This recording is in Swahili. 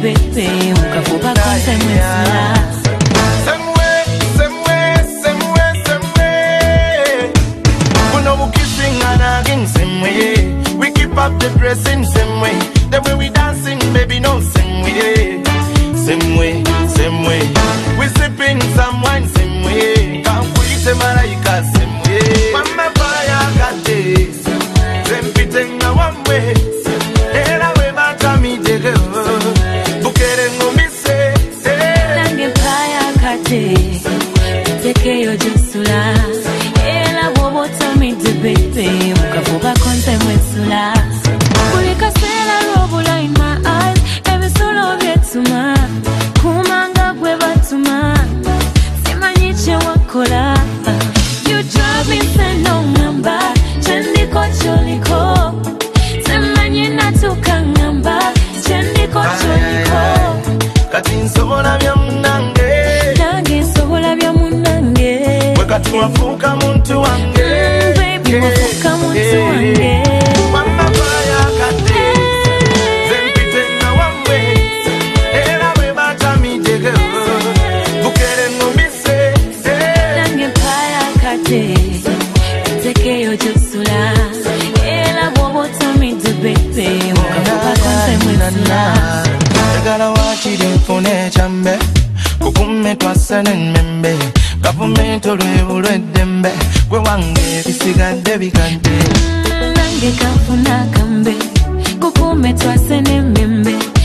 bebe mukafuba konse mwesula Same way, we keep up the dressing same way. The way we dancing, baby, no same way. Same way, same way. We sipping some wine same way. Can't quit a malaika same way. Mama fire got this. Them pitting a one way. And I will matter me to go. Bukere no miss it. Nange fire got this. Take your jesula. Ela wobo tami de bebe mukafuba konse mwesula kulika sela robula in my eyes every solo vyetuma kumanga kwe batuma simanyiche wakola you drive me say no number chendiko choliko simanyi natuka ngamba chendiko choliko kati nsobola bya munange nange nsobola bya munange Wafuka muntu wange baby wafuka muntu wange Mama fire kate Zempite na wamwe Era we bata mi jege Bukere no mise Nange fire kate Teke yo jusula Ela wobo tami de bebe Mukafuba konse mwesula Tegala wachiri mfune chambe Kukume twasane membe Gavumento lwe dembe Gwe wange bisigadde bikadde Nange kafuna kambe Kukume twasene membe